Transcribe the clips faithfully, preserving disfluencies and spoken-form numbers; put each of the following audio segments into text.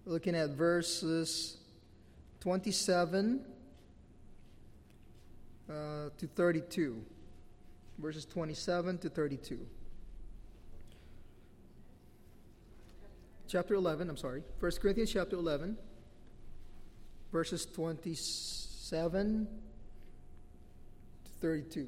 looking at verses twenty-seven uh, to thirty-two. Verses twenty-seven to thirty-two. Chapter eleven, I'm sorry. First Corinthians chapter eleven, verses twenty-seven to thirty-two.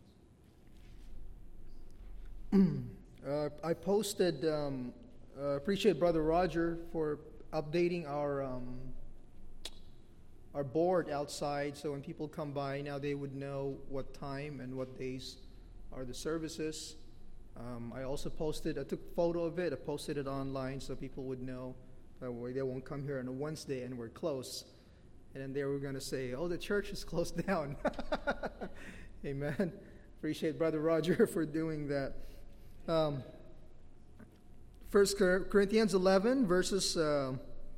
uh, I posted, um, uh, appreciate Brother Roger for updating our um, our board outside, so when people come by now they would know what time and what days are the services. Um, I also posted, I took a photo of it, I posted it online so people would know that way they won't come here on a Wednesday and we're closed. And then they were going to say, oh, the church is closed down. Amen. Appreciate Brother Roger for doing that. Um, First Corinthians eleven, verses uh,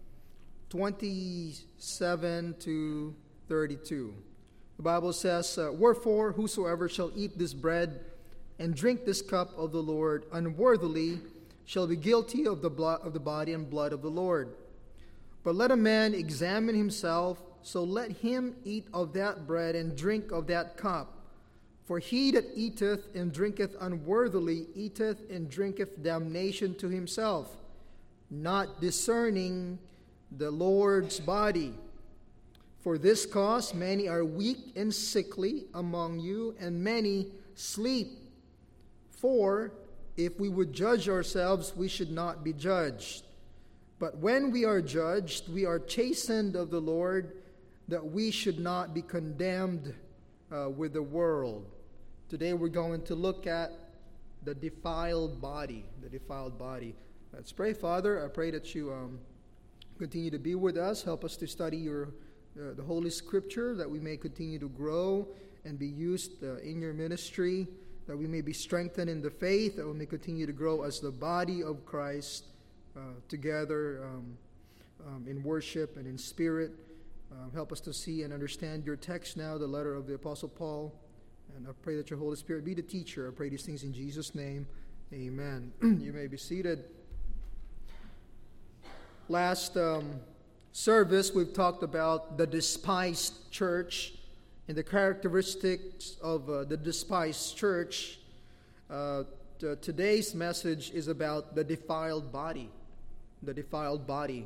twenty-seven to thirty-two. The Bible says, uh, wherefore whosoever shall eat this bread and drink this cup of the Lord unworthily shall be guilty of the blood of the body and blood of the Lord. But let a man examine himself, so let him eat of that bread and drink of that cup. For he that eateth and drinketh unworthily eateth and drinketh damnation to himself, not discerning the Lord's body. For this cause many are weak and sickly among you, and many sleep. For if we would judge ourselves, we should not be judged. But when we are judged, we are chastened of the Lord, that we should not be condemned uh, with the world. Today we're going to look at the defiled body. The defiled body. Let's pray. Father, I pray that you um, continue to be with us. Help us to study your uh, the Holy Scripture, that we may continue to grow and be used uh, in your ministry, that we may be strengthened in the faith, that we may continue to grow as the body of Christ uh, together um, um, in worship and in spirit. Um, help us to see and understand your text now, the letter of the Apostle Paul. And I pray that your Holy Spirit be the teacher. I pray these things in Jesus' name. Amen. You may be seated. Last um, service, we've talked about the despised church and the characteristics of uh, the despised church. Uh, t- today's message is about the defiled body. The defiled body.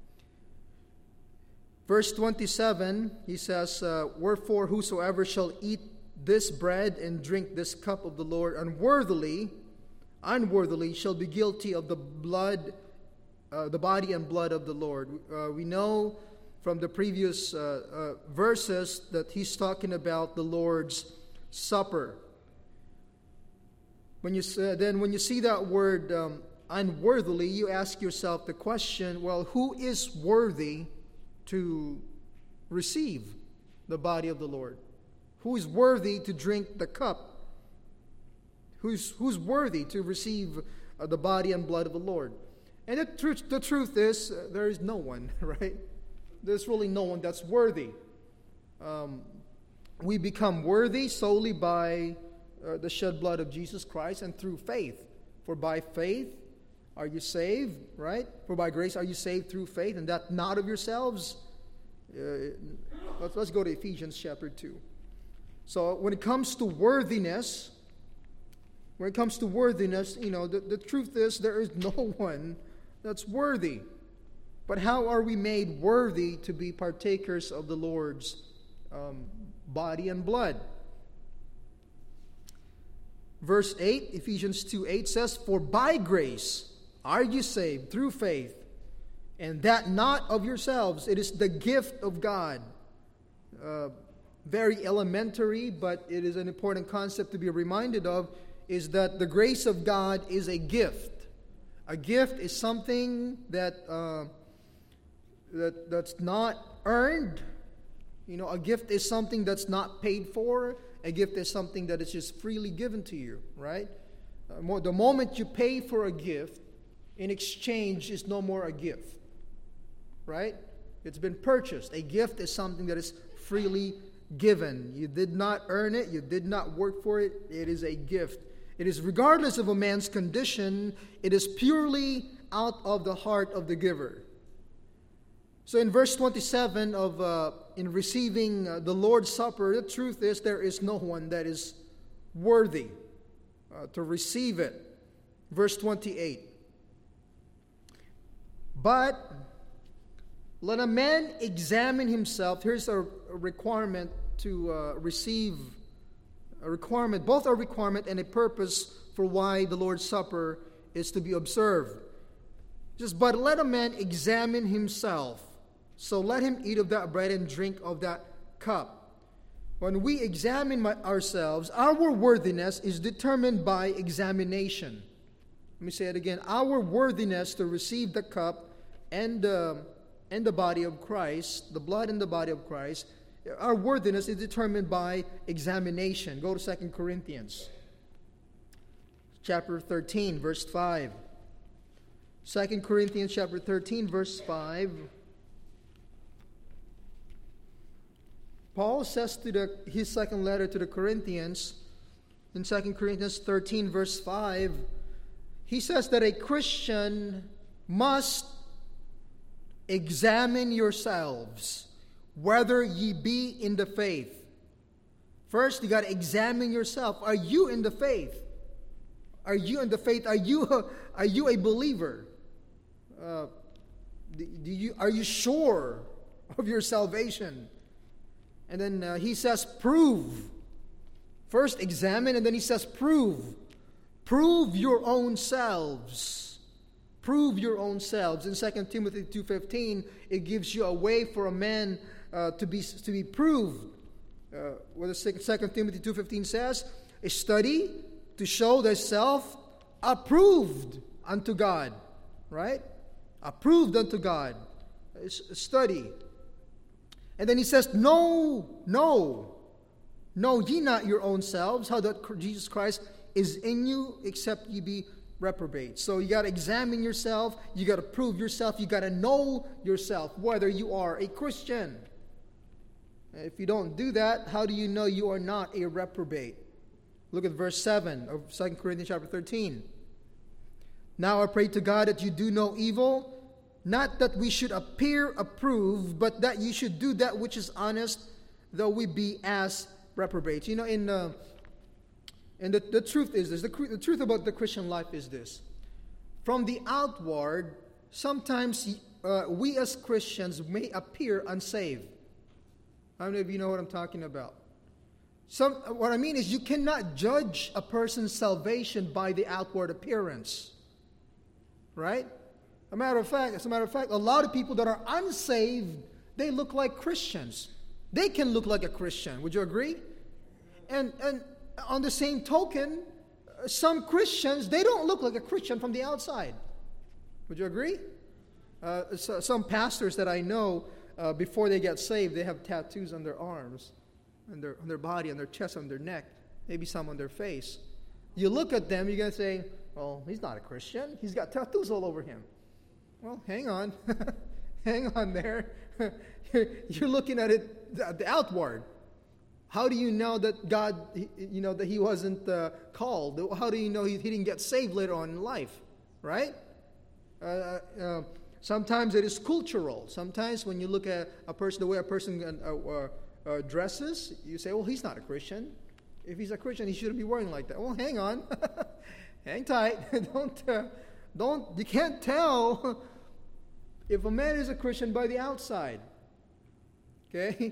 Verse twenty-seven, he says, uh, wherefore whosoever shall eat this bread and drink this cup of the Lord unworthily, unworthily shall be guilty of the blood, uh, the body and blood of the Lord. Uh, we know from the previous uh, uh, verses that he's talking about the Lord's Supper. When you uh, then when you see that word um, unworthily, you ask yourself the question: well, who is worthy to receive the body of the Lord? Who is worthy to drink the cup? Who's who's worthy to receive uh, the body and blood of the Lord? And the truth, the truth is, uh, there is no one, right? There's really no one that's worthy. Um, we become worthy solely by uh, the shed blood of Jesus Christ and through faith. For by faith are you saved, right? For by grace are you saved through faith, and that not of yourselves. Uh, let's, let's go to Ephesians chapter two. So when it comes to worthiness, when it comes to worthiness, you know, the, the truth is there is no one that's worthy. But how are we made worthy to be partakers of the Lord's um, body and blood? Verse eight, Ephesians two eight says, for by grace are you saved through faith, and that not of yourselves. It is the gift of God. Uh, very elementary, but it is an important concept to be reminded of, is that the grace of God is a gift. A gift is something that uh, that that's not earned. You know, a gift is something that's not paid for. A gift is something that is just freely given to you, right? Uh, more, the moment you pay for a gift, in exchange is no more a gift, right? It's been purchased. A gift is something that is freely given. You did not earn it. You did not work for it. It is a gift. It is regardless of a man's condition. It is purely out of the heart of the giver. So in verse twenty-seven of uh, in receiving uh, the Lord's Supper, the truth is there is no one that is worthy uh, to receive it. Verse twenty-eight. But let a man examine himself. Here's a requirement to uh, receive a requirement. Both are requirement and a purpose for why the Lord's Supper is to be observed. Just, but let a man examine himself. So let him eat of that bread and drink of that cup. When we examine my, ourselves, our worthiness is determined by examination. Let me say it again. Our worthiness to receive the cup and the, and the body of Christ, the blood and the body of Christ, our worthiness is determined by examination. Go to Second Corinthians chapter thirteen, verse five. Second Corinthians chapter thirteen, verse five. Paul says to the, his second letter to the Corinthians, in Second Corinthians thirteen, verse five, he says that a Christian must examine yourselves, whether ye be in the faith. First, you got to examine yourself. Are you in the faith? Are you in the faith? Are you a, are you a believer? Uh, do you, are you sure of your salvation? And then uh, he says, prove. First, examine, and then he says, prove. Prove your own selves. Prove your own selves. In Second Timothy two fifteen, it gives you a way for a man uh, to be to be proved. Uh, what the Second Timothy two fifteen says, a study to show thyself approved unto God. Right? Approved unto God. It's a study. And then he says, no, no, know ye not your own selves, how that Jesus Christ is in you, except ye be reprobate. So you got to examine yourself, you got to prove yourself, you got to know yourself, whether you are a Christian. If you don't do that, how do you know you are not a reprobate? Look at verse seven of Second Corinthians chapter thirteen. Now I pray to God that you do no evil, not that we should appear approved, but that you should do that which is honest, though we be as reprobates. You know, in uh, and the, the truth is this, the, the truth about the Christian life is this. From the outward, sometimes uh, we as Christians may appear unsaved. How many of you know what I'm talking about? Some, what I mean is you cannot judge a person's salvation by the outward appearance. Right? A matter of fact, as a matter of fact, a lot of people that are unsaved, they look like Christians. They can look like a Christian. Would you agree? And and on the same token, some Christians, they don't look like a Christian from the outside. Would you agree? Uh, so, some pastors that I know, uh, before they get saved, they have tattoos on their arms, on their on their body, on their chest, on their neck, maybe some on their face. You look at them, you're going to say, "Oh, he's not a Christian. He's got tattoos all over him." Well, hang on. Hang on there. You're looking at it, the outward. How do you know that God, you know, that he wasn't uh, called? How do you know he, he didn't get saved later on in life? Right? Uh, uh, sometimes it is cultural. Sometimes when you look at a person, the way a person uh, uh, uh, dresses, you say, well, he's not a Christian. If he's a Christian, he shouldn't be wearing like that. Well, hang on. Hang tight. Don't, uh, don't, you can't tell if a man is a Christian by the outside. Okay?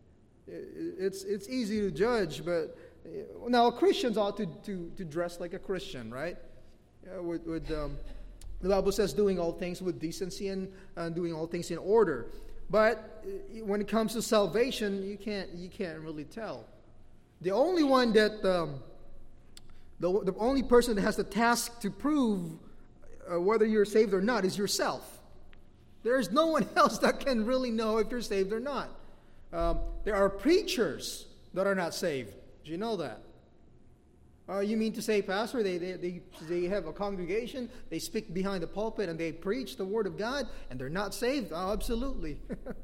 It's it's easy to judge, but now Christians ought to, to, to dress like a Christian, right? Uh, with, with, um, the Bible says doing all things with decency and uh, doing all things in order. But when it comes to salvation, you can't you can't really tell. The only one that um, the the only person that has the task to prove uh, whether you're saved or not is yourself. There is no one else that can really know if you're saved or not. Um, there are preachers that are not saved. Do you know that? Uh, you mean to say, Pastor, they, they they they have a congregation, they speak behind the pulpit, and they preach the Word of God, and they're not saved? Oh, absolutely.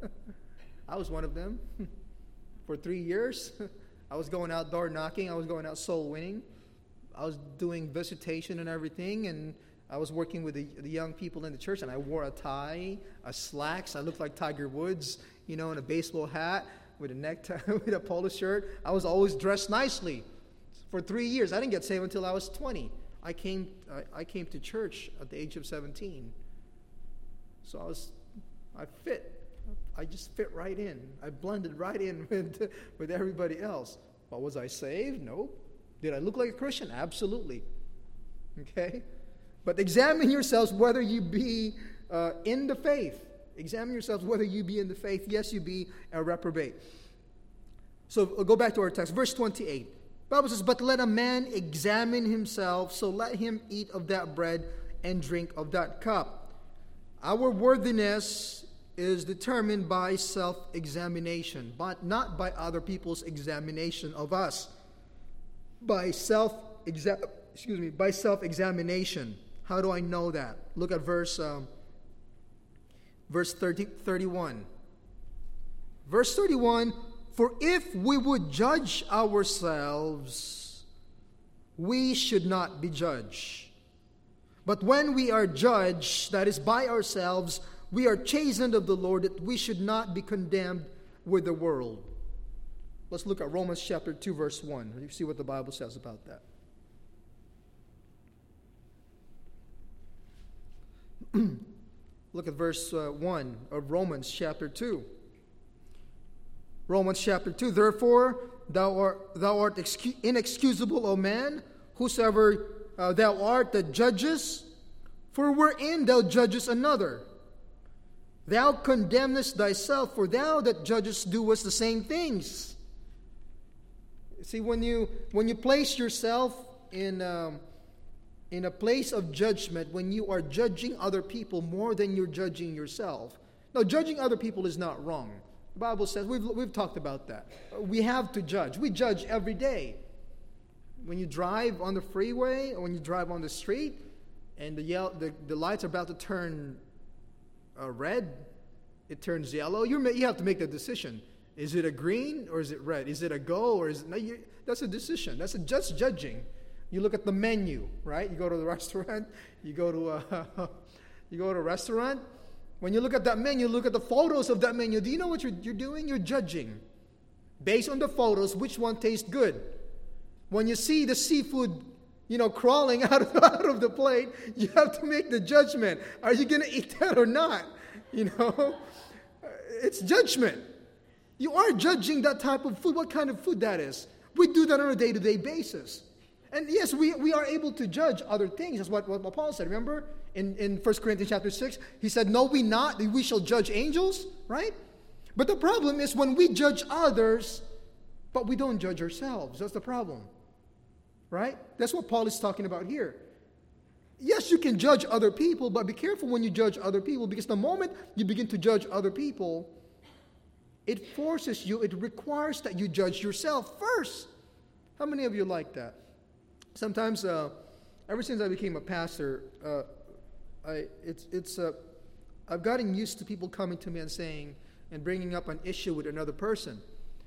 I was one of them. For three years, I was going out door knocking. I was going out soul winning. I was doing visitation and everything, and I was working with the, the young people in the church, and I wore a tie, a slacks. I looked like Tiger Woods, you know, in a baseball hat with a necktie, with a polo shirt. I was always dressed nicely. For three years, I didn't get saved until I was twenty. I came, I, I came to church at the age of seventeen. So I was, I fit. I just fit right in. I blended right in with, with everybody else. But was I saved? No. Did I look like a Christian? Absolutely. Okay? But examine yourselves whether you be uh, in the faith. Examine yourselves whether you be in the faith. Yes, you be a reprobate. So we'll go back to our text. Verse twenty-eight. The Bible says, but let a man examine himself, so let him eat of that bread and drink of that cup. Our worthiness is determined by self-examination, but not by other people's examination of us. By self exa- excuse me, by self-examination. How do I know that? Look at verse um, verse thirty, thirty-one. Verse thirty-one, for if we would judge ourselves, we should not be judged. But when we are judged, that is by ourselves, we are chastened of the Lord, that we should not be condemned with the world. Let's look at Romans chapter two, verse one. You see what the Bible says about that. Look at verse uh, one of Romans chapter two. Romans chapter two. Therefore, thou art, thou art excu- inexcusable, O man, whosoever uh, thou art that judgest, for wherein thou judgest another. Thou condemnest thyself, for thou that judgest doest the same things. See, when you when you place yourself in um, in a place of judgment, when you are judging other people more than you're judging yourself. Now, judging other people is not wrong. The Bible says, we've we've talked about that. We have to judge. We judge every day. When you drive on the freeway, or when you drive on the street, and the yell, the, the lights are about to turn uh, red, it turns yellow. You you have to make the decision. Is it a green or is it red? Is it a go or is it no? You, that's a decision. That's a just judging. You look at the menu, right? You go to the restaurant. You go to a you go to a restaurant. When you look at that menu, look at the photos of that menu. Do you know what you're you're doing? You're judging based on the photos which one tastes good. When you see the seafood, you know, crawling out of, out of the plate, you have to make the judgment. Are you going to eat that or not? You know, it's judgment. You are judging that type of food, what kind of food that is. We do that on a day-to-day basis. And yes, we, we are able to judge other things. That's what, what Paul said. Remember in, in First Corinthians chapter six, he said, no, we not, we shall judge angels, right? But the problem is when we judge others, but we don't judge ourselves. That's the problem. Right? That's what Paul is talking about here. Yes, you can judge other people, but be careful when you judge other people, because the moment you begin to judge other people, it forces you, it requires that you judge yourself first. How many of you like that? Sometimes, uh, ever since I became a pastor, uh, I it's it's uh, I've gotten used to people coming to me and saying and bringing up an issue with another person.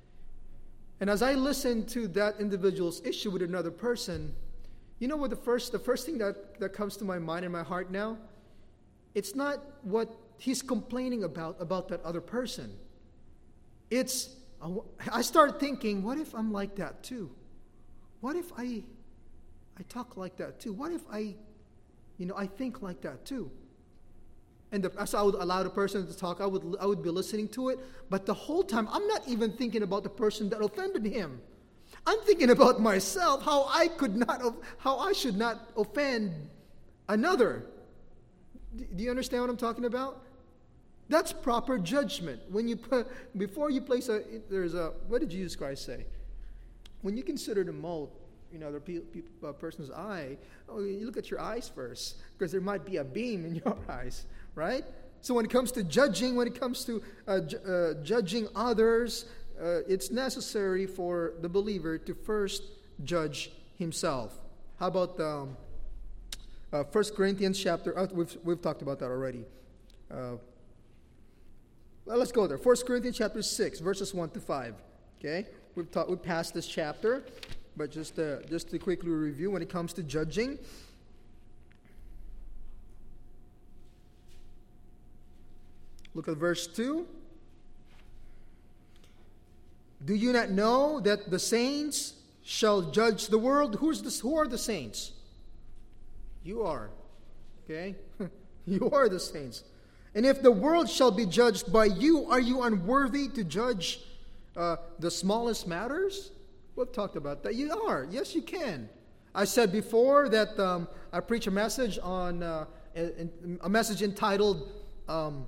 And as I listen to that individual's issue with another person, you know what the first the first thing that, that comes to my mind and my heart now? It's not what he's complaining about, about that other person. It's, I start thinking, what if I'm like that too? What if I, I talk like that too? What if I, you know, I think like that too? And the, so I would allow the person to talk. I would I would be listening to it. But the whole time, I'm not even thinking about the person that offended him. I'm thinking about myself, how I could not, how I should not offend another. Do you understand what I'm talking about? That's proper judgment. When you put, before you place a, there's a, what did Jesus Christ say? When you consider the mote, you know, the pe- pe- uh, person's eye, oh, you look at your eyes first, because there might be a beam in your eyes. Right? So when it comes to judging, when it comes to uh, ju- uh, judging others, uh, it's necessary for the believer to first judge himself. How about um, uh, First Corinthians chapter, uh, we've, we've talked about that already. Uh, well, let's go there. First Corinthians chapter six, verses one to five. Okay? We've, taught, we've passed this chapter, but just, uh, just to quickly review when it comes to judging. Look at verse two. Do you not know that the saints shall judge the world? Who's this? Who are the saints? You are. Okay? You are the saints. And if the world shall be judged by you, are you unworthy to judge uh, the smallest matters? We've talked about that. You are. Yes, you can. I said before that um, I preach a message on uh, a, a message entitled um,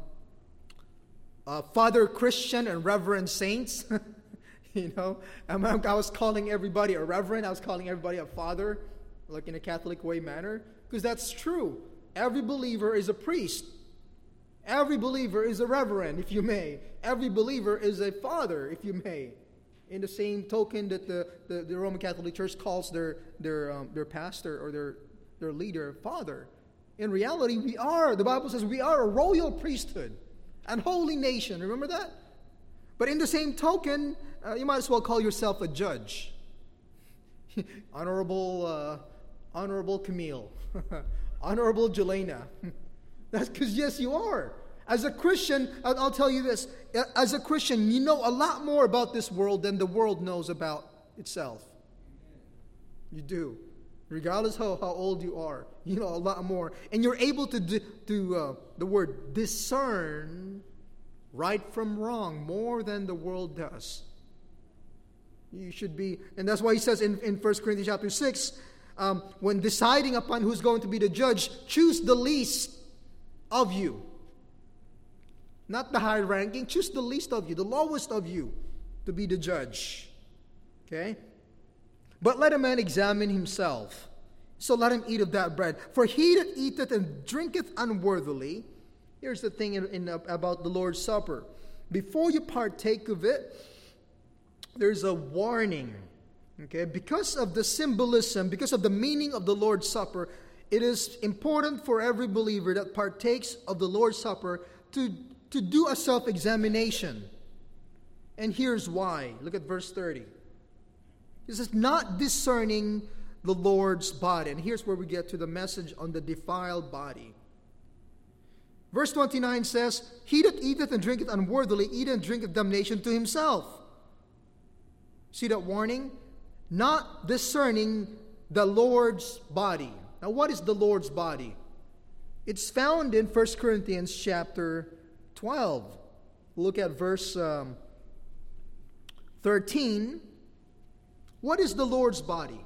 uh, Father Christian and Reverend Saints. You know, I was calling everybody a reverend. I was calling everybody a father, like in a Catholic way manner, because that's true. Every believer is a priest. Every believer is a reverend, if you may. Every believer is a father, if you may. In the same token that the, the, the Roman Catholic Church calls their their um, their pastor or their their leader father. In reality, we are. The Bible says we are a royal priesthood and holy nation. Remember that? But in the same token, uh, you might as well call yourself a judge. Honorable, uh, Honorable Camille. Honorable Jelena. That's because, yes, you are. As a Christian, I'll, I'll tell you this. As a Christian, you know a lot more about this world than the world knows about itself. You do. Regardless how, how old you are, you know a lot more. And you're able to, do, to uh, the word, discern right from wrong more than the world does. You should be, and that's why he says in, in First Corinthians chapter six, um, when deciding upon who's going to be the judge, choose the least of you. Not the high ranking, choose the least of you, the lowest of you to be the judge. Okay? But let a man examine himself. So let him eat of that bread. For he that eateth and drinketh unworthily, here's the thing in, in, about the Lord's Supper. Before you partake of it, there's a warning. Okay? Because of the symbolism, because of the meaning of the Lord's Supper, it is important for every believer that partakes of the Lord's Supper to, to do a self-examination. And here's why. Look at verse thirty. It says, not discerning the Lord's body. And here's where we get to the message on the defiled body. Verse twenty-nine says, he that eateth and drinketh unworthily, eateth and drinketh damnation to himself. See that warning? Not discerning the Lord's body. Now, what is the Lord's body? It's found in First Corinthians chapter twelve. Look at verse um, thirteen. What is the Lord's body?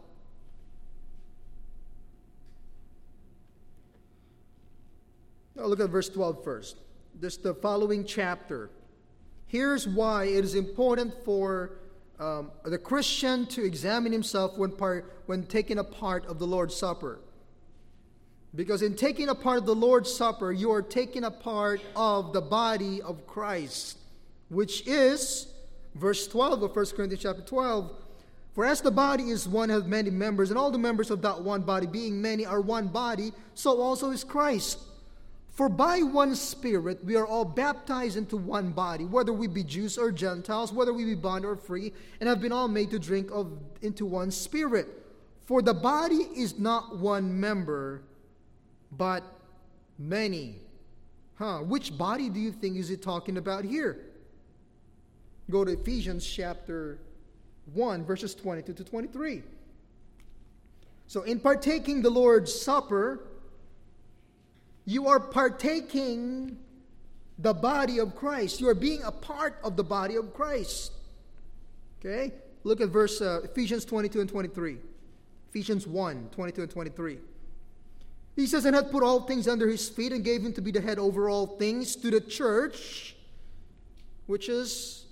Now look at verse twelve first. This is the following chapter. Here's why it is important for um, the Christian to examine himself when, part, when taking a part of the Lord's Supper. Because in taking a part of the Lord's Supper, you are taking a part of the body of Christ, which is, verse twelve of First Corinthians chapter twelve, for as the body is one, has many members, and all the members of that one body, being many, are one body, so also is Christ. For by one Spirit we are all baptized into one body, whether we be Jews or Gentiles, whether we be bond or free, and have been all made to drink of into one Spirit. For the body is not one member, but many. Huh? Which body do you think is it talking about here? Go to Ephesians chapter one, verses twenty-two to twenty-three. So in partaking the Lord's Supper, you are partaking the body of Christ. You are being a part of the body of Christ. Okay? Look at verse uh, Ephesians twenty-two and twenty-three. Ephesians one, twenty-two and twenty-three. He says, and hath put all things under his feet, and gave him to be the head over all things to the church, which is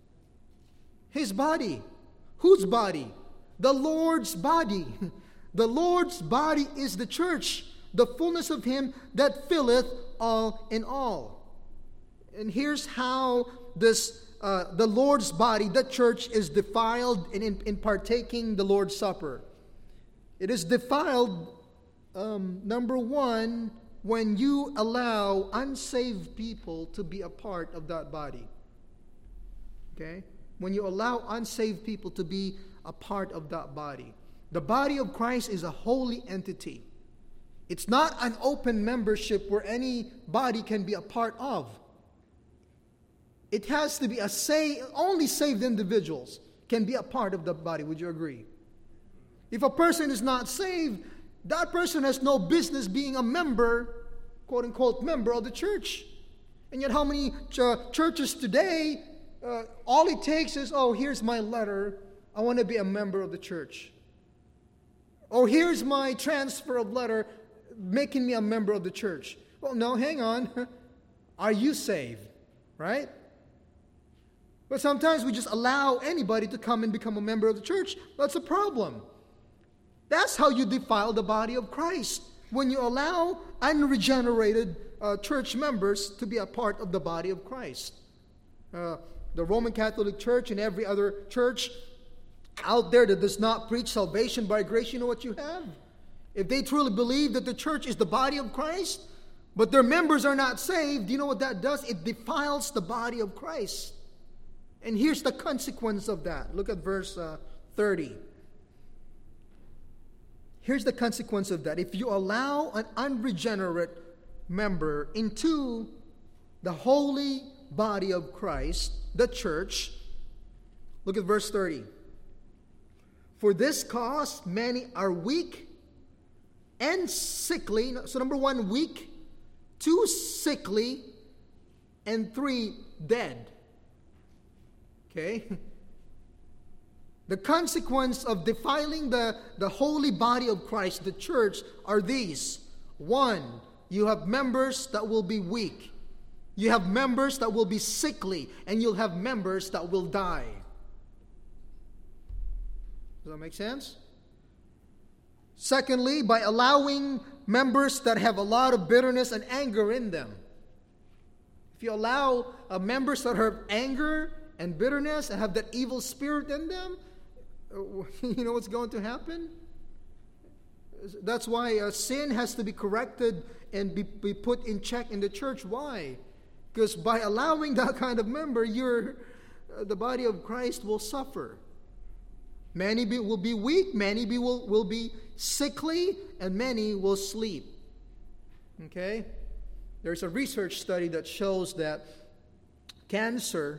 his body. Whose body? The Lord's body. The Lord's body is the church, the fullness of him that filleth all in all. And here's how this uh, the Lord's body, the church, is defiled in, in, in partaking the Lord's Supper. It is defiled, um, number one, when you allow unsaved people to be a part of that body. Okay? When you allow unsaved people to be a part of that body. The body of Christ is a holy entity. It's not an open membership where anybody can be a part of. It has to be a say, only saved individuals can be a part of the body. Would you agree? If a person is not saved, that person has no business being a member, quote unquote, member of the church. And yet how many ch- churches today, uh, all it takes is, oh, here's my letter. I want to be a member of the church. Or here's my transfer of letter making me a member of the church. Well, no, hang on. Are you saved? Right? But sometimes we just allow anybody to come and become a member of the church. That's a problem. That's how you defile the body of Christ. When you allow unregenerated uh, church members to be a part of the body of Christ. Uh, the Roman Catholic Church and every other church out there that does not preach salvation by grace, you know what you have? If they truly believe that the church is the body of Christ, but their members are not saved, do you know what that does? It defiles the body of Christ. And here's the consequence of that. Look at verse uh, thirty. Here's the consequence of that. If you allow an unregenerate member into the holy body of Christ, the church, look at verse thirty. For this cause many are weak and sickly. So number one, weak. Two, sickly. And three, dead. Okay? The consequence of defiling the, the holy body of Christ, the church, are these. One, you have members that will be weak. You have members that will be sickly. And you'll have members that will die. Does that make sense? Secondly, by allowing members that have a lot of bitterness and anger in them. If you allow uh, members that have anger and bitterness and have that evil spirit in them, you know what's going to happen? That's why uh, sin has to be corrected and be, be put in check in the church. Why? Because by allowing that kind of member, you're, uh, the body of Christ will suffer. Many be, will be weak, many be, will, will be sickly, and many will sleep. Okay? There's a research study that shows that cancer,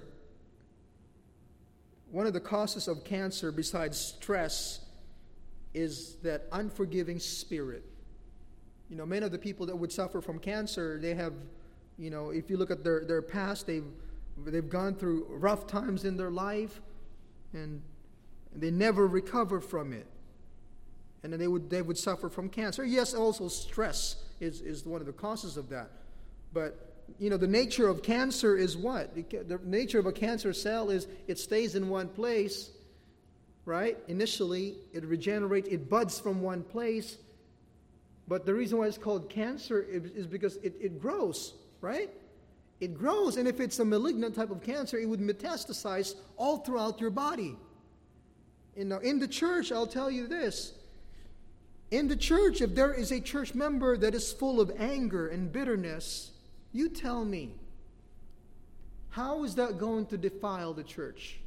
one of the causes of cancer besides stress is that unforgiving spirit. You know, many of the people that would suffer from cancer, they have, you know, if you look at their, their past, they've, they've gone through rough times in their life, and they never recover from it. And then they would they would suffer from cancer. Yes, also stress is, is one of the causes of that. But, you know, the nature of cancer is what? The nature of a cancer cell is it stays in one place, right? Initially, it regenerates, it buds from one place. But the reason why it's called cancer is because it, it grows, right? It grows, and if it's a malignant type of cancer, it would metastasize all throughout your body. In the, in the church, I'll tell you this. In the church, if there is a church member that is full of anger and bitterness, you tell me, how is that going to defile the church?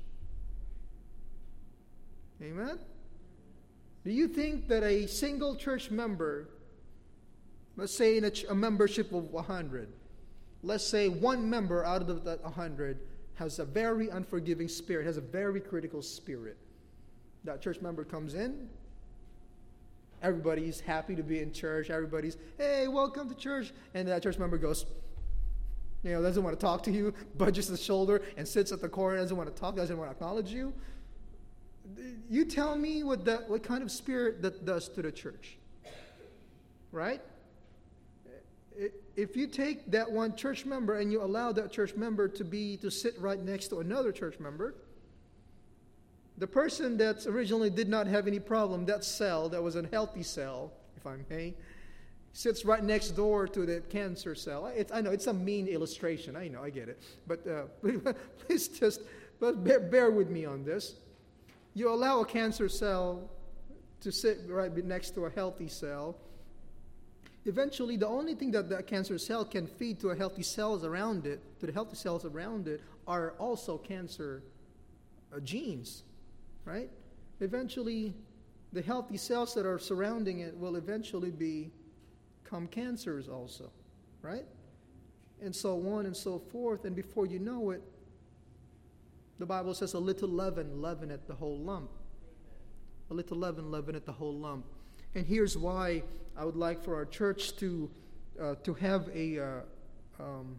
Amen? Do you think that a single church member, let's say in a, ch- a membership of one hundred, let's say one member out of that one hundred has a very unforgiving spirit, has a very critical spirit. That church member comes in, everybody's happy to be in church, everybody's, hey, welcome to church, and that church member goes, you know, doesn't want to talk to you, budges his shoulder and sits at the corner, doesn't want to talk, doesn't want to acknowledge you. You tell me what that, what kind of spirit that does to the church, right? If you take that one church member and you allow that church member to be, to sit right next to another church member, the person that originally did not have any problem, that cell, that was a healthy cell, if I may, sits right next door to the cancer cell. It's, I know, it's a mean illustration. I know, I get it. But uh, please just but bear, bear with me on this. You allow a cancer cell to sit right next to a healthy cell. Eventually, the only thing that that cancer cell can feed to a healthy cells around it, to the healthy cells around it, are also cancer uh, genes. Right? Eventually, the healthy cells that are surrounding it will eventually be, become cancers also. Right? And so on and so forth. And before you know it, The Bible says a little leaven leaveneth the whole lump. A little leaven leaveneth the whole lump. And here's why I would like for our church to uh, to have a uh, um,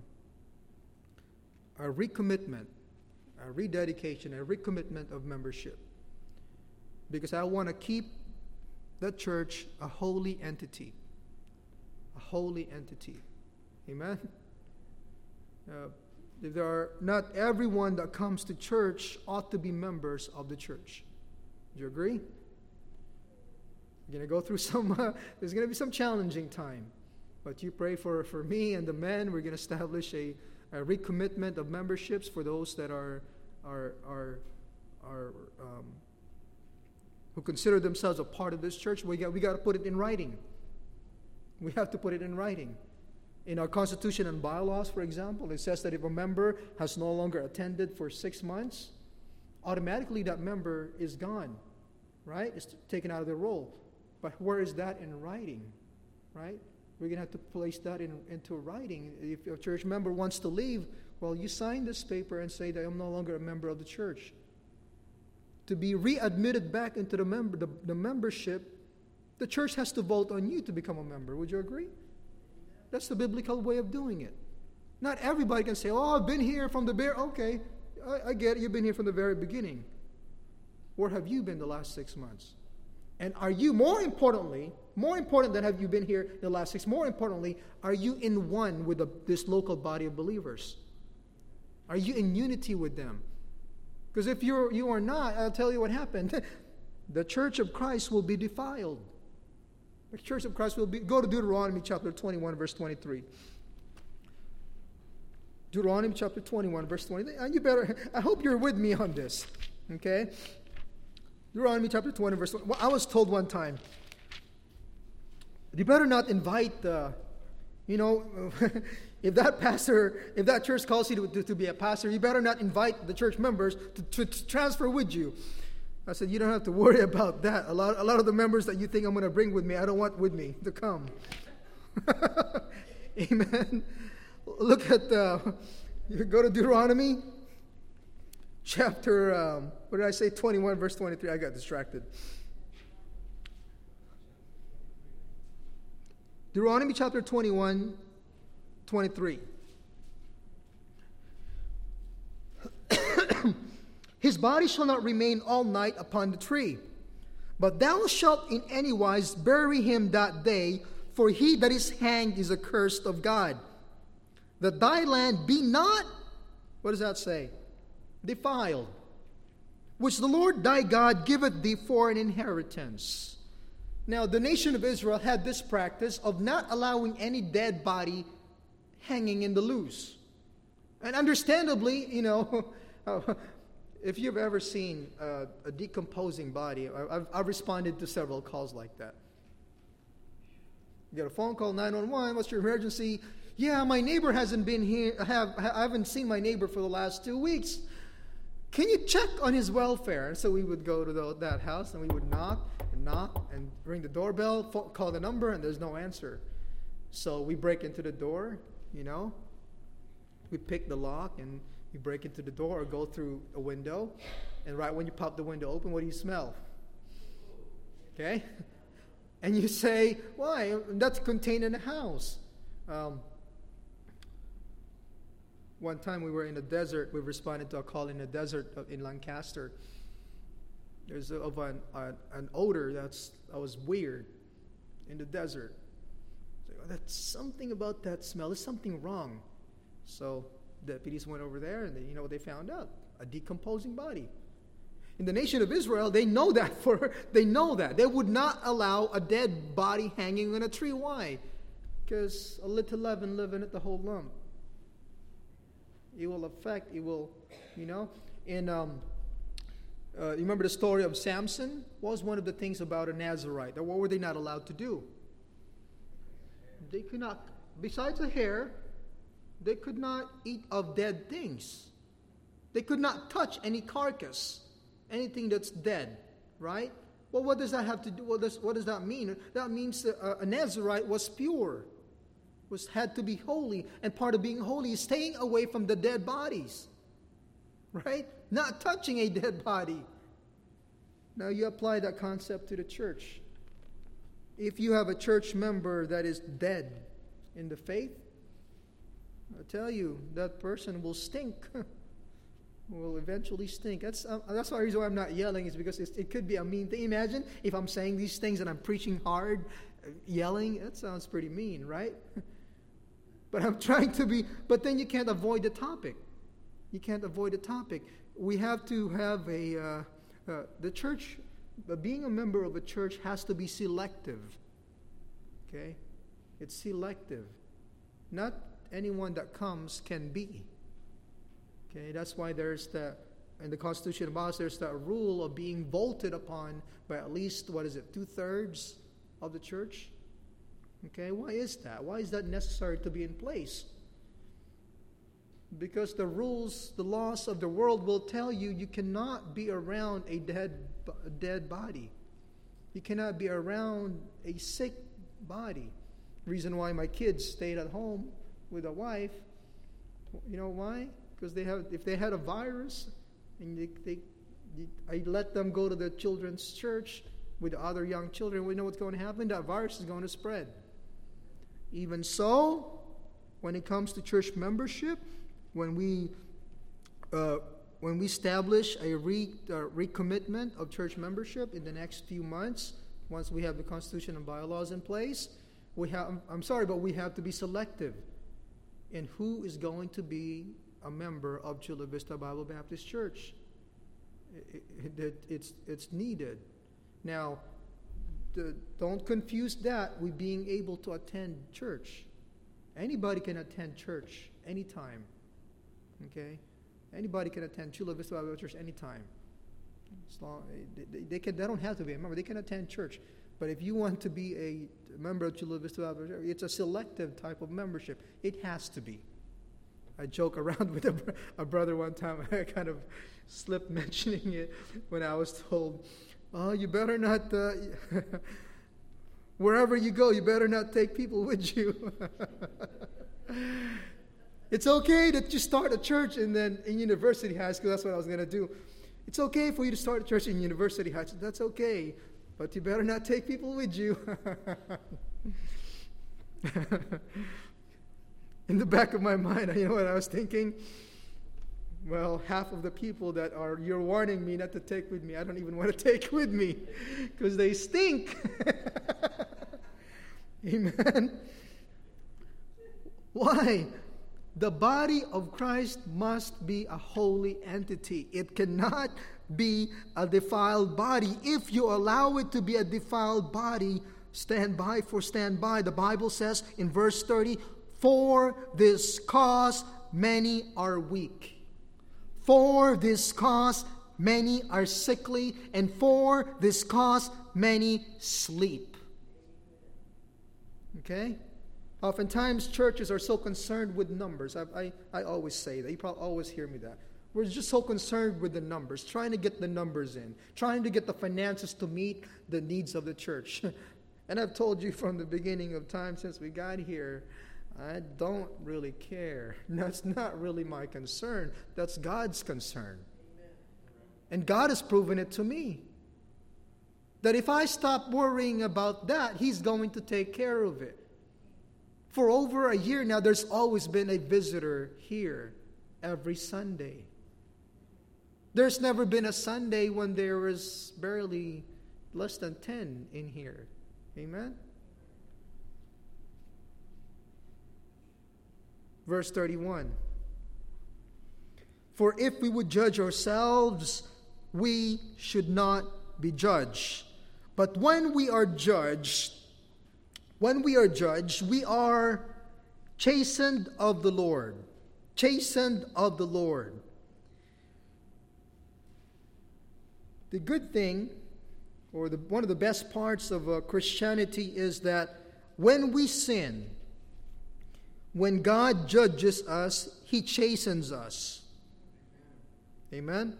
a recommitment, a rededication, a recommitment of membership. Because I want to keep the church a holy entity. A holy entity. Amen? Uh, if there are, not everyone that comes to church ought to be members of the church. Do you agree? We're going to go through some, uh, there's going to be some challenging time. But you pray for, for me and the men. We're going to establish a, a recommitment of memberships for those that are, are, are, are um, who consider themselves a part of this church. We got, we got to put it in writing. We have to put it in writing. In our Constitution and bylaws, for example, it says that if a member has no longer attended for six months, automatically that member is gone, right? It's taken out of the roll. But where is that in writing, right? We're going to have to place that in, into writing. If a church member wants to leave, well, you sign this paper and say that I'm no longer a member of the church. To be readmitted back into the member, the, the membership, the church has to vote on you to become a member. Would you agree? That's the biblical way of doing it. Not everybody can say, oh, I've been here from the very, okay, I, I get it, you've been here from the very beginning. Where have you been the last six months? And are you, more importantly, more important than have you been here the last six, more importantly, are you in one with the, this local body of believers? Are you in unity with them? Because if you're, you are not, I'll tell you what happened. The church of Christ will be defiled. The church of Christ will be, go to Deuteronomy chapter twenty-one, verse twenty-three. Deuteronomy chapter twenty-one, verse twenty-three. And you better, I hope you're with me on this. Okay? Deuteronomy chapter twenty, verse twenty. Well, I was told one time, you better not invite, uh, you know, if that pastor, if that church calls you to, to, to be a pastor, you better not invite the church members to, to, to transfer with you. I said, you don't have to worry about that. A lot, a lot of the members that you think I'm going to bring with me, I don't want with me to come. Amen. Look at, uh, you go to Deuteronomy chapter, um, what did I say, twenty-one, verse twenty-three. I got distracted. Deuteronomy chapter twenty-one, twenty-three. His body shall not remain all night upon the tree, but thou shalt in any wise bury him that day, for he that is hanged is accursed of God. That thy land be not, what does that say? Defiled, which the Lord thy God giveth thee for an inheritance. Now, the nation of Israel had this practice of not allowing any dead body hanging in the loose. And understandably, you know, if you've ever seen uh, a decomposing body, I've, I've responded to several calls like that. You get a phone call, nine one one, what's your emergency? Yeah, my neighbor hasn't been here, have, I haven't seen my neighbor for the last two weeks. Can you check on his welfare? And so we would go to the, that house and we would knock and knock and ring the doorbell, call the number, and there's no answer. So we break into the door, you know. We pick the lock and you break into the door or go through a window. And right when you pop the window open, what do you smell? Okay? And you say, why? That's contained in a house. Um, one time we were in the desert. We responded to a call in the desert in Lancaster. There's a, of an, an, an odor that's that was weird in the desert. So, oh, that's something about that smell. There's something wrong. So deputies went over there, and they, you know what they found out? A decomposing body. In the nation of Israel, they know that. For they know that they would not allow a dead body hanging on a tree. Why? Because a little leaven leaven at the whole lump. It will affect. It will, you know. In um, uh, you remember the story of Samson? What was one of the things about a Nazirite? What were they not allowed to do? They could not. Besides the hair, they could not eat of dead things. They could not touch any carcass, anything that's dead, right? Well, what does that have to do? What does, what does that mean? That means that a Nazirite was pure, was had to be holy, and part of being holy is staying away from the dead bodies. right? Not touching a dead body. Now you apply that concept to the church. If you have a church member that is dead in the faith, I tell you, that person will stink. Will eventually stink. That's uh, that's the reason why I'm not yelling, is because it's, it could be a mean thing. Imagine if I'm saying these things and I'm preaching hard, uh, yelling. That sounds pretty mean, right? But I'm trying to be, but then you can't avoid the topic. You can't avoid the topic. We have to have a, uh, uh, the church, uh, being a member of a church has to be selective. Okay? It's selective. Not anyone that comes can be. Okay, that's why there's the, in the Constitution of us, there's the rule of being voted upon by at least, what is it, two-thirds of the church? Okay, why is that? Why is that necessary to be in place? Because the rules, the laws of the world will tell you you cannot be around a dead, a dead body. You cannot be around a sick body. Reason why my kids stayed at home with a wife, you know why? Because they have, if they had a virus, and they, they, I let them go to the children's church with other young children, we know what's going to happen. That virus is going to spread. Even so, when it comes to church membership, when we uh, when we establish a re, uh, recommitment of church membership in the next few months, once we have the Constitution and bylaws in place, we have. I'm sorry, but we have to be selective in who is going to be a member of Chula Vista Bible Baptist Church. It, it, it's, it's needed. Now, the, don't confuse that with being able to attend church. Anybody can attend church anytime. Okay? Anybody can attend Chula Vista Bible Church anytime. As long, they, they, can, they don't have to be a member. They can attend church. But if you want to be a member of Chula Vista Bible Church, it's a selective type of membership. It has to be. I joke around with a, a brother one time. I kind of slipped mentioning it when I was told, oh, you better not, uh, wherever you go, you better not take people with you. It's okay that you start a church and then in university high school. That's what I was going to do. It's okay for you to start a church in university high school. That's okay. But you better not take people with you. In the back of my mind, you know what I was thinking? Well, half of the people that are you're warning me not to take with me, I don't even want to take with me because they stink. Amen. Why? The body of Christ must be a holy entity. It cannot be a defiled body. If you allow it to be a defiled body, stand by for stand by. The Bible says in verse thirty, for this cause many are weak. For this cause many are sickly, and for this cause many sleep. Okay? Oftentimes churches are so concerned with numbers. I, I, I always say that. You probably always hear me that. We're just so concerned with the numbers, trying to get the numbers in, trying to get the finances to meet the needs of the church. And I've told you from the beginning of time since we got here, I don't really care. That's not really my concern. That's God's concern. And God has proven it to me. That if I stop worrying about that, He's going to take care of it. For over a year now, there's always been a visitor here every Sunday. There's never been a Sunday when there was barely less than ten in here. Amen? Verse thirty-one. For if we would judge ourselves, we should not be judged. But when we are judged, when we are judged, we are chastened of the Lord. Chastened of the Lord. The good thing, or the, one of the best parts of uh, Christianity is that when we sin, when God judges us, He chastens us. Amen?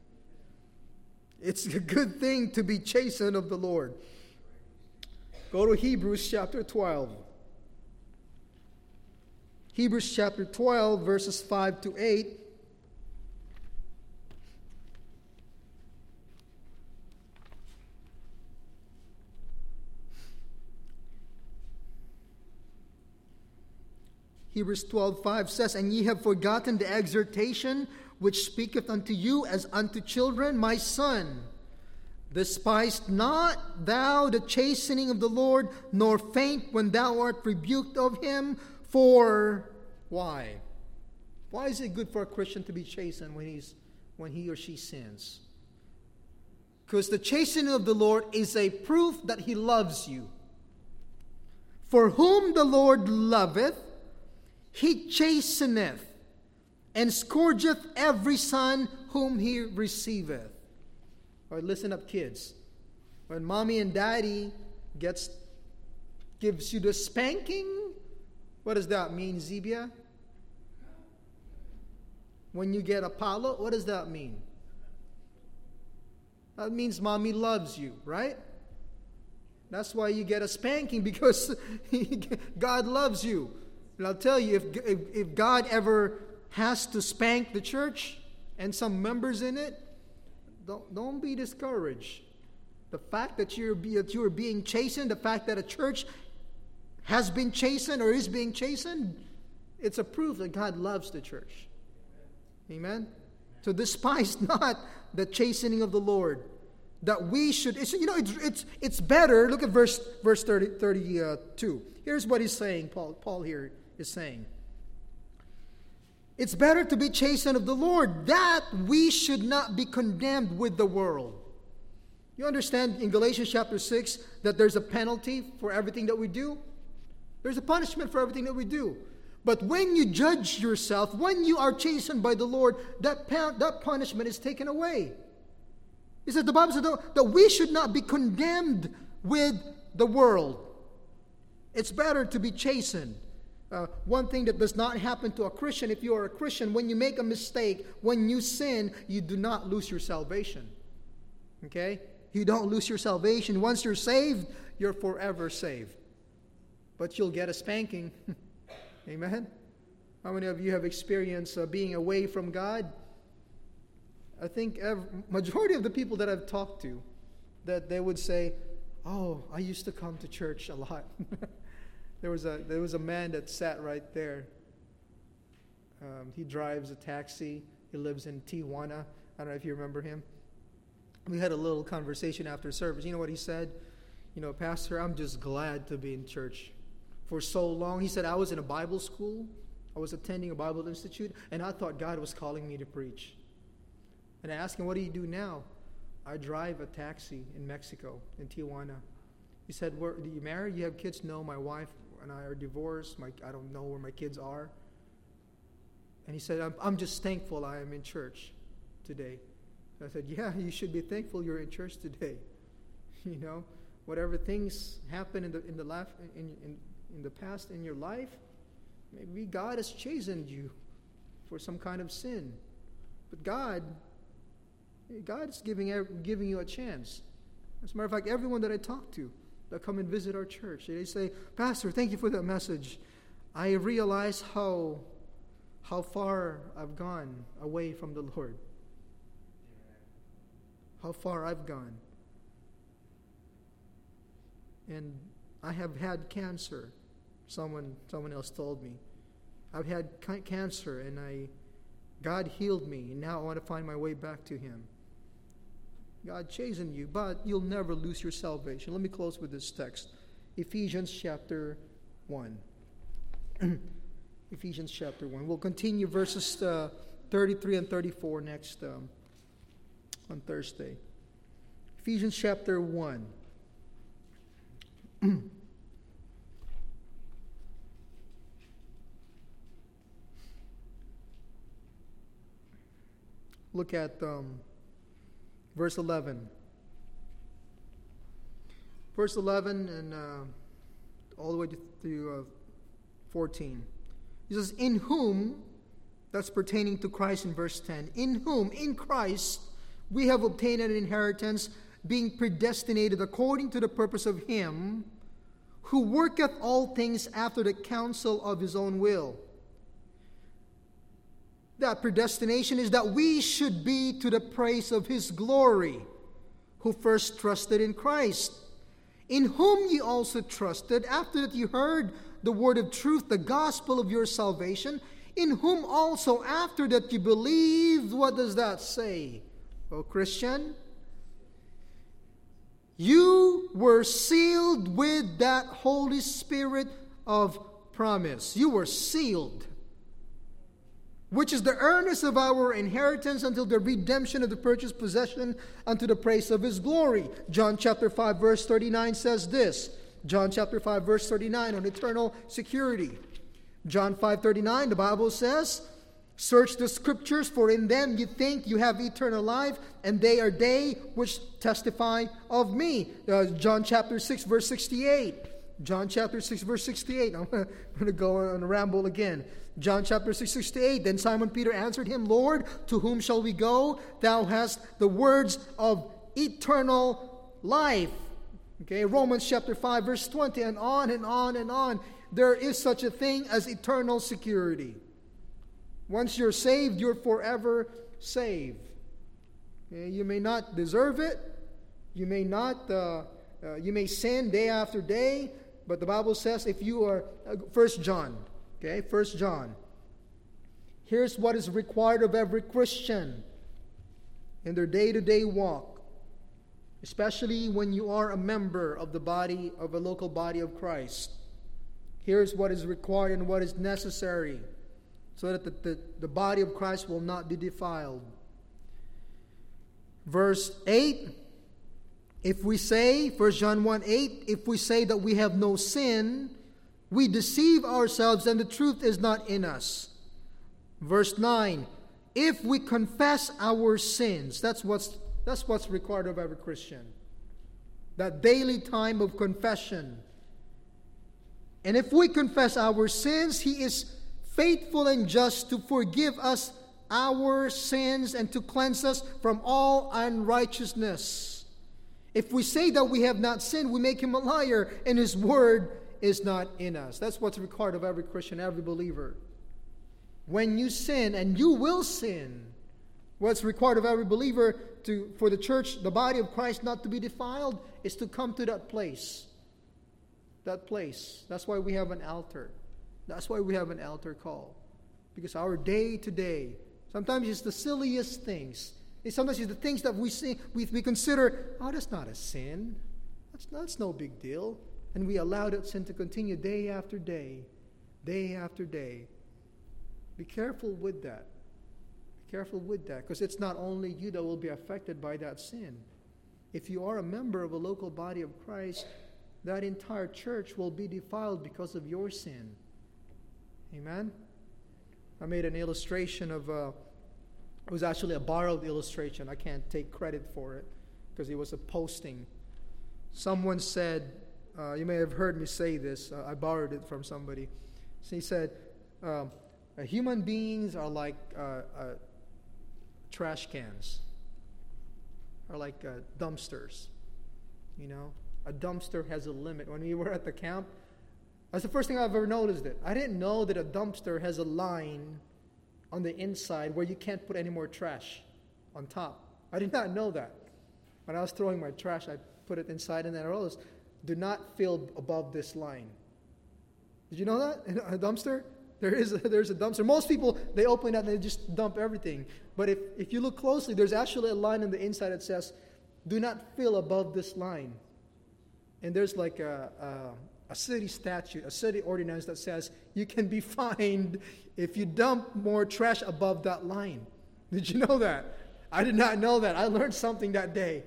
It's a good thing to be chastened of the Lord. Go to Hebrews chapter twelve. Hebrews chapter twelve, verses five to eight. Hebrews twelve five says, "And ye have forgotten the exhortation which speaketh unto you as unto children, my son. Despise not thou the chastening of the Lord, nor faint when thou art rebuked of him. For," why? Why is it good for a Christian to be chastened when he's when he or she sins? Because the chastening of the Lord is a proof that He loves you. For whom the Lord loveth, He chasteneth, and scourgeth every son whom He receiveth. All right, listen up, kids. When mommy and daddy gets gives you the spanking, what does that mean, Zebia? When you get Apollo, what does that mean? That means mommy loves you, right? That's why you get a spanking, because God loves you. And I'll tell you, if, if, if God ever has to spank the church and some members in it, don't, don't be discouraged. The fact that you're, that you're being chastened, the fact that a church has been chastened or is being chastened, it's a proof that God loves the church. Amen? So despise not the chastening of the Lord, that we should, it's, you know, it's, it's, it's better. Look at verse, verse thirty, thirty-two. Here's what he's saying, Paul, Paul here is saying. It's better to be chastened of the Lord, that we should not be condemned with the world. You understand in Galatians chapter six that there's a penalty for everything that we do? There's a punishment for everything that we do. But when you judge yourself, when you are chastened by the Lord, that, that punishment is taken away. He said, the Bible said that we should not be condemned with the world. It's better to be chastened. Uh, one thing that does not happen to a Christian, if you are a Christian, when you make a mistake, when you sin, you do not lose your salvation. Okay? You don't lose your salvation. Once you're saved, you're forever saved. But you'll get a spanking. Amen? How many of you have experienced uh, being away from God? I think every, majority of the people that I've talked to, that they would say, "Oh, I used to come to church a lot." there was a there was a man that sat right there. Um, he drives a taxi. He lives in Tijuana. I don't know if you remember him. We had a little conversation after service. You know what he said? You know, "Pastor, I'm just glad to be in church. For so long," he said, "I was in a Bible school. I was attending a Bible institute, and I thought God was calling me to preach." And I asked him, "What do you do now?" "I drive a taxi in Mexico, in Tijuana." He said, "Where, do you marry? You have kids?" "No, my wife and I are divorced. My, I don't know where my kids are." And he said, I'm, I'm just thankful I am in church today." And I said, "Yeah, you should be thankful you're in church today. You know, whatever things happen in the in the life in, in in the past in your life, maybe God has chastened you for some kind of sin. But God, God is giving, giving you a chance. As a matter of fact, everyone that I talk to that come and visit our church, they say, "Pastor, thank you for that message. I realize how, how far I've gone away from the Lord. How far I've gone. And I have had cancer." Someone, someone else told me. "I've had ca- cancer and I, God healed me, and now I want to find my way back to Him." God chastened you, but you'll never lose your salvation. Let me close with this text. Ephesians chapter one. Ephesians chapter one. We'll continue verses uh, thirty-three and thirty-four next um, on Thursday. Ephesians chapter one. Look at um, verse eleven. Verse eleven and uh, all the way to, to uh, fourteen. He says, "In whom," that's pertaining to Christ in verse ten, "in whom," in Christ, "we have obtained an inheritance, being predestinated according to the purpose of Him who worketh all things after the counsel of His own will." That predestination is that we should be to the praise of His glory, who first trusted in Christ, in whom ye also trusted, after that you heard the word of truth, the gospel of your salvation, in whom also after that you believed. What does that say, O Christian? You were sealed with that Holy Spirit of promise. You were sealed, which is the earnest of our inheritance until the redemption of the purchased possession unto the praise of His glory. John chapter five verse thirty-nine says this. John chapter five verse thirty-nine on eternal security. John five thirty-nine, the Bible says, search the scriptures, for in them you think you have eternal life, and they are they which testify of me. Uh, John chapter six verse sixty-eight. John chapter six verse sixty-eight. I'm going to go on a ramble again. John chapter six, sixty-eight. Then Simon Peter answered him, Lord, to whom shall we go? Thou hast the words of eternal life. Okay, Romans chapter five, verse twenty, and on and on and on. There is such a thing as eternal security. Once you're saved, you're forever saved. Okay, you may not deserve it. You may not, uh, uh, you may sin day after day. But the Bible says if you are, uh, First John, okay, First John. Here's what is required of every Christian in their day-to-day walk, especially when you are a member of the body, of a local body of Christ. Here's what is required and what is necessary so that the, the, the body of Christ will not be defiled. Verse eight, if we say, First John one eight, if we say that we have no sin, we deceive ourselves and the truth is not in us. Verse nine, if we confess our sins, that's what's, that's what's required of every Christian. That daily time of confession. And if we confess our sins, He is faithful and just to forgive us our sins and to cleanse us from all unrighteousness. If we say that we have not sinned, we make Him a liar, and His word is not in us. That's what's required of every Christian, every believer. When you sin, and you will sin, what's required of every believer to for the church, the body of Christ, not to be defiled, is to come to that place. That place. That's why we have an altar. That's why we have an altar call. Because our day to day, sometimes it's the silliest things. Sometimes it's the things that we see, we, we consider, oh, that's not a sin. That's, that's no big deal. And we allow that sin to continue day after day, day after day. Be careful with that. Be careful with that. Because it's not only you that will be affected by that sin. If you are a member of a local body of Christ, that entire church will be defiled because of your sin. Amen? I made an illustration of, uh, it was actually a borrowed illustration. I can't take credit for it because it was a posting. Someone said, uh, you may have heard me say this, uh, I borrowed it from somebody. So he said, um, uh, human beings are like uh, uh, trash cans, are like uh, dumpsters, you know? A dumpster has a limit. When we were at the camp, that's the first thing I've ever noticed it. I didn't know that a dumpster has a line on the inside where you can't put any more trash on top. I did not know that. When I was throwing my trash, I put it inside and then I realized, do not fill above this line. Did you know that? In a dumpster? There is a, there's a dumpster. Most people, they open it and they just dump everything. But if, if you look closely, there's actually a line on the inside that says, do not fill above this line. And there's like a, a, a city statute, a city ordinance that says you can be fined if you dump more trash above that line. Did you know that? I did not know that. I learned something that day.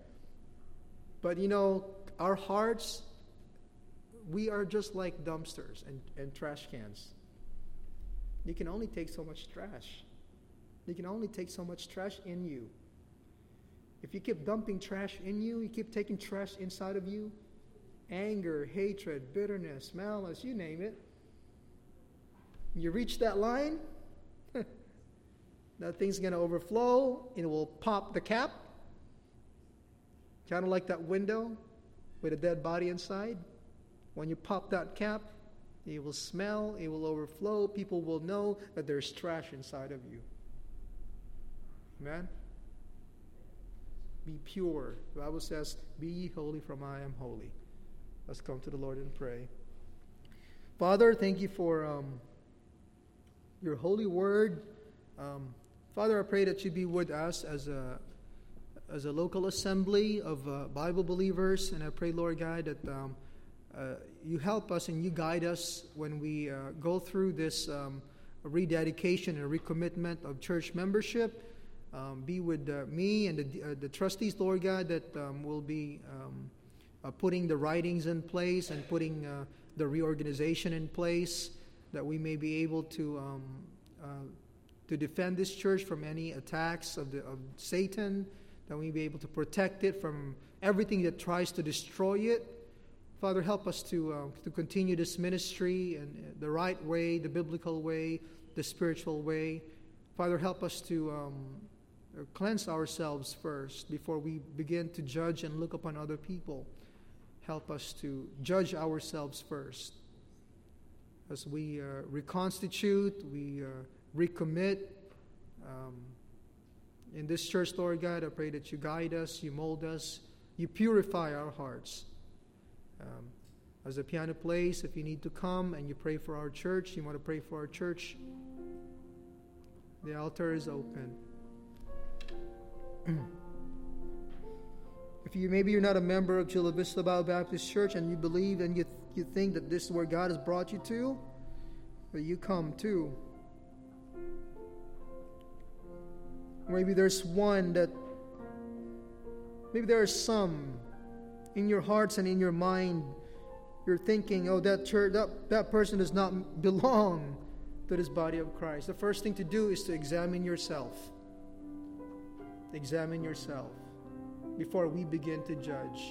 But you know, our hearts, we are just like dumpsters and, and trash cans. You can only take so much trash. You can only take so much trash in you. If you keep dumping trash in you, you keep taking trash inside of you, anger, hatred, bitterness, malice, you name it. You reach that line, that thing's going to overflow, and it will pop the cap. Kind of like that window with a dead body inside. When you pop that cap, it will smell, it will overflow. People will know that there's trash inside of you. Amen? Be pure. The Bible says, be ye holy, for I am holy. Let's come to the Lord and pray. Father, thank you for um, your holy word. Um, Father, I pray that you be with us as a as a local assembly of uh, Bible believers, and I pray, Lord God, that um, uh, you help us and you guide us when we uh, go through this um, rededication and recommitment of church membership. Um, be with uh, me and the, uh, the trustees, Lord God, that um, will be um, uh, putting the writings in place and putting uh, the reorganization in place, that we may be able to um, uh, to defend this church from any attacks of the of Satan, that we may be able to protect it from everything that tries to destroy it. Father, help us to uh, to continue this ministry in the right way, the biblical way, the spiritual way. Father, help us to um, cleanse ourselves first before we begin to judge and look upon other people. Help us to judge ourselves first. As we uh, reconstitute, we uh, recommit um, in this church, Lord God, I pray that you guide us, you mold us, you purify our hearts. Um, as the piano plays, if you need to come and you pray for our church, you want to pray for our church, the altar is open. If you maybe you're not a member of Chula Vista Bible Baptist Church and you believe and you th- you think that this is where God has brought you to, but you come too. Maybe there's one that, maybe there are some in your hearts and in your mind. You're thinking, oh, that church, that, that person does not belong to this body of Christ. The first thing to do is to examine yourself. Examine yourself before we begin to judge.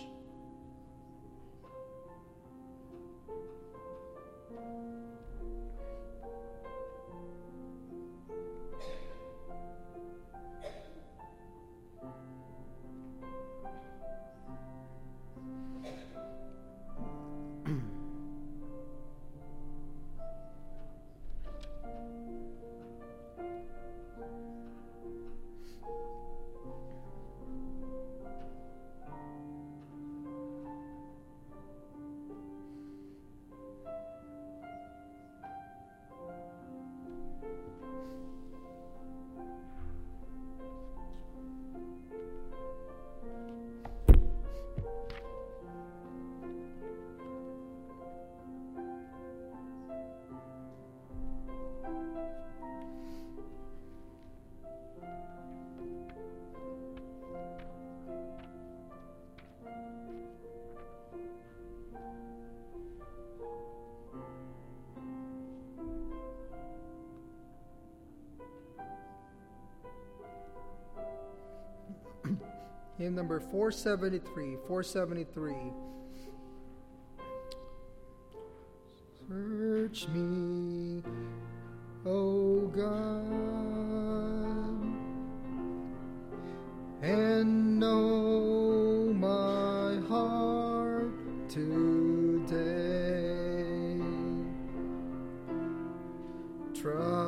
Hymn number four seventy-three. four seventy-three. Search me, O God, and know my heart today. Try